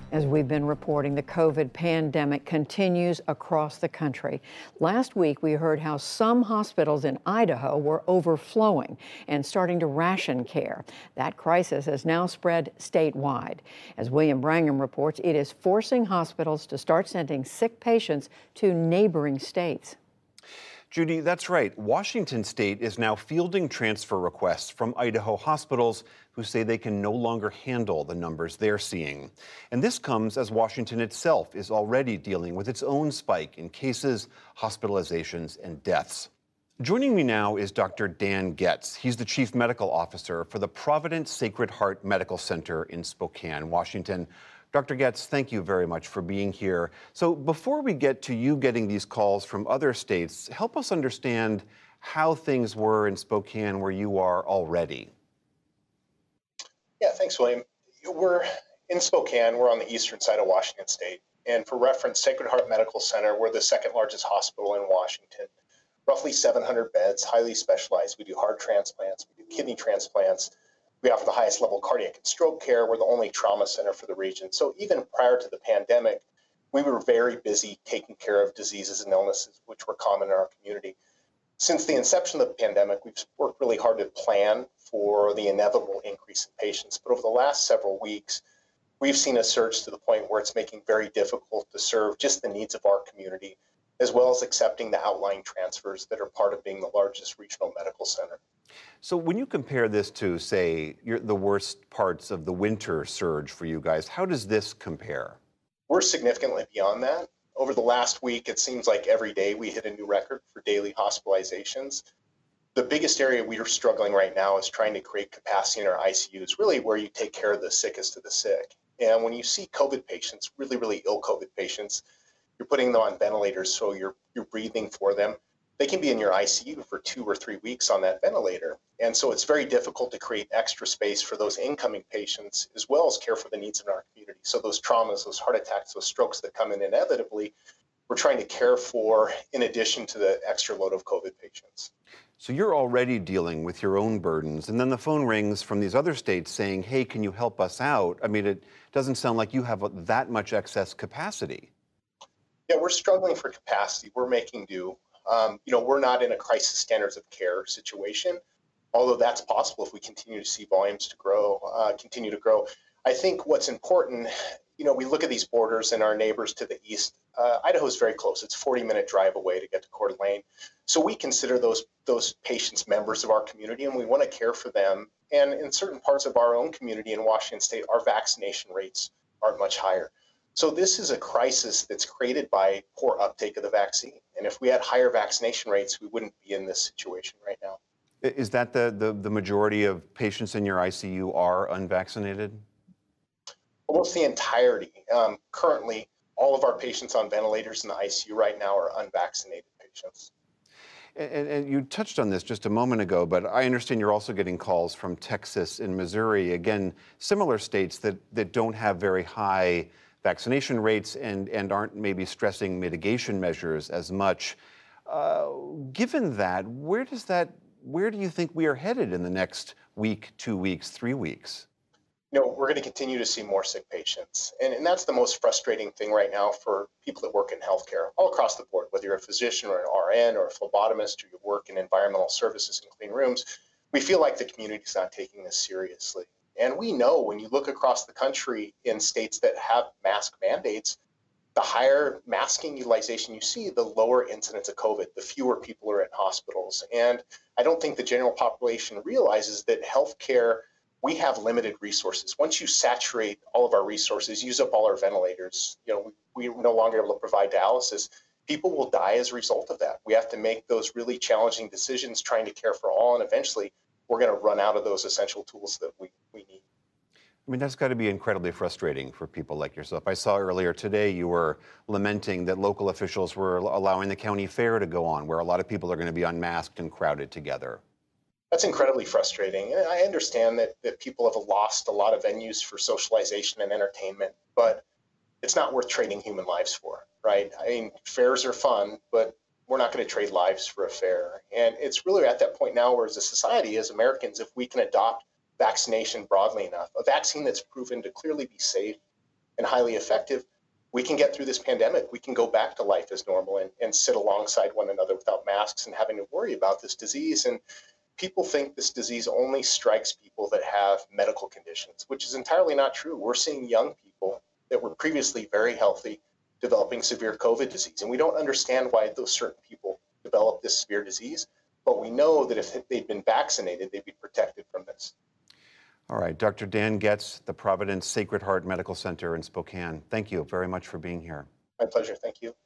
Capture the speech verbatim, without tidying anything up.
As we've been reporting, the COVID pandemic continues across the country. Last week, we heard how some hospitals in Idaho were overflowing and starting to ration care. That crisis has now spread statewide. As William Brangham reports, it is forcing hospitals to start sending sick patients to neighboring states. Judy, that's right. Washington State is now fielding transfer requests from Idaho hospitals who say they can no longer handle the numbers they're seeing. And this comes as Washington itself is already dealing with its own spike in cases, hospitalizations, and deaths. Joining me now is Doctor Dan Getz. He's the Chief Medical Officer for the Providence Sacred Heart Medical Center in Spokane, Washington. Doctor Getz, thank you very much for being here. So before we get to you getting these calls from other states, help us understand how things were in Spokane where you are already. Yeah, thanks, William. We're in Spokane. We're on the eastern side of Washington State. And for reference, Sacred Heart Medical Center, we're the second largest hospital in Washington. Roughly seven hundred beds, highly specialized. We do heart transplants, we do kidney transplants. We offer the highest level cardiac and stroke care. We're the only trauma center for the region. So even prior to the pandemic, we were very busy taking care of diseases and illnesses, which were common in our community. Since the inception of the pandemic, we've worked really hard to plan for the inevitable increase in patients. But over the last several weeks, we've seen a surge to the point where it's making very difficult to serve just the needs of our community, as well as accepting the outlying transfers that are part of being the largest regional medical center. So when you compare this to, say, your, the worst parts of the winter surge for you guys, how does this compare? We're significantly beyond that. Over the last week, it seems like every day we hit a new record for daily hospitalizations. The biggest area we are struggling right now is trying to create capacity in our I C Us, really where you take care of the sickest of the sick. And when you see COVID patients, really, really ill COVID patients, you're putting them on ventilators, so you're you're breathing for them. They can be in your I C U for two or three weeks on that ventilator. And so it's very difficult to create extra space for those incoming patients, as well as care for the needs of our community. So those traumas, those heart attacks, those strokes that come in inevitably, we're trying to care for in addition to the extra load of COVID patients. So you're already dealing with your own burdens, and then the phone rings from these other states saying, hey, can you help us out? I mean, it doesn't sound like you have that much excess capacity. Yeah, we're struggling for capacity. We're making do. Um, you know, we're not in a crisis standards of care situation, although that's possible if we continue to see volumes to grow, uh, continue to grow. I think what's important, you know, we look at these borders and our neighbors to the east. Uh, Idaho is very close. It's a forty minute drive away to get to Coeur d'Alene. So we consider those those patients members of our community, and we want to care for them. And in certain parts of our own community in Washington State, our vaccination rates aren't much higher. So this is a crisis that's created by poor uptake of the vaccine. And if we had higher vaccination rates, we wouldn't be in this situation right now. Is that the, the, the majority of patients in your I C U are unvaccinated? Almost the entirety. Um, currently, all of our patients on ventilators in the I C U right now are unvaccinated patients. And, and you touched on this just a moment ago, but I understand you're also getting calls from Texas and Missouri, again, similar states that, that don't have very high vaccination rates and, and aren't maybe stressing mitigation measures as much. Uh, given that, where does that, where do you think we are headed in the next week, two weeks, three weeks? You know, we're going to continue to see more sick patients. And, and that's the most frustrating thing right now for people that work in healthcare all across the board, whether you're a physician or an R N or a phlebotomist or you work in environmental services and clean rooms. We feel like the community's not taking this seriously. And we know when you look across the country in states that have mask mandates, the higher masking utilization you see, the lower incidence of COVID, the fewer people are in hospitals. And I don't think the general population realizes that healthcare, we have limited resources. Once you saturate all of our resources, use up all our ventilators, you know, we, we're no longer able to provide dialysis, people will die as a result of that. We have to make those really challenging decisions trying to care for all, and eventually we're going to run out of those essential tools that we, we need. I mean, that's got to be incredibly frustrating for people like yourself. I saw earlier today you were lamenting that local officials were allowing the county fair to go on, where a lot of people are going to be unmasked and crowded together. That's incredibly frustrating. And I understand that, that people have lost a lot of venues for socialization and entertainment, but it's not worth trading human lives for, right? I mean, fairs are fun, but we're not going to trade lives for a fair. And it's really at that point now where as a society, as Americans, if we can adopt vaccination broadly enough, a vaccine that's proven to clearly be safe and highly effective, we can get through this pandemic. We can go back to life as normal and, and sit alongside one another without masks and having to worry about this disease. And people think this disease only strikes people that have medical conditions, which is entirely not true. We're seeing young people that were previously very healthy developing severe COVID disease. And we don't understand why those certain people develop this severe disease, but we know that if they'd been vaccinated, they'd be protected from this. All right, Doctor Dan Getz, the Providence Sacred Heart Medical Center in Spokane. Thank you very much for being here. My pleasure. Thank you.